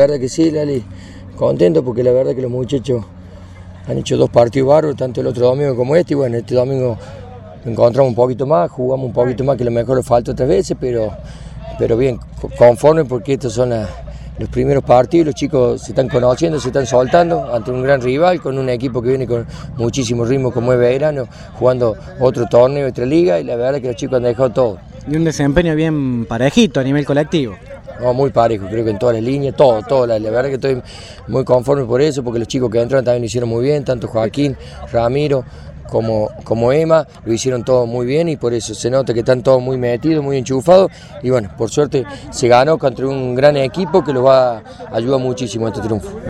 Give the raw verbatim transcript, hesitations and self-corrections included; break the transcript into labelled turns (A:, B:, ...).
A: verdad que sí, Lali, contento porque la verdad que los muchachos han hecho dos partidos bárbaros, tanto el otro domingo como este, y bueno, este domingo encontramos un poquito más, jugamos un poquito más, que a lo mejor nos falta otras veces, pero, pero bien, conforme porque estos son las, los primeros partidos, los chicos se están conociendo, se están soltando ante un gran rival, con un equipo que viene con muchísimo ritmo como es Belgrano, jugando otro torneo, otra liga, y la verdad que los chicos han dejado todo.
B: Y un desempeño bien parejito a nivel colectivo.
A: No, muy parejo, creo que en todas las líneas, todo, todo, la, la verdad que estoy muy conforme por eso, porque los chicos que entraron también lo hicieron muy bien, tanto Joaquín, Ramiro, como, como Emma, lo hicieron todo muy bien y por eso se nota que están todos muy metidos, muy enchufados y bueno, por suerte se ganó contra un gran equipo que los va a ayudar muchísimo a este triunfo.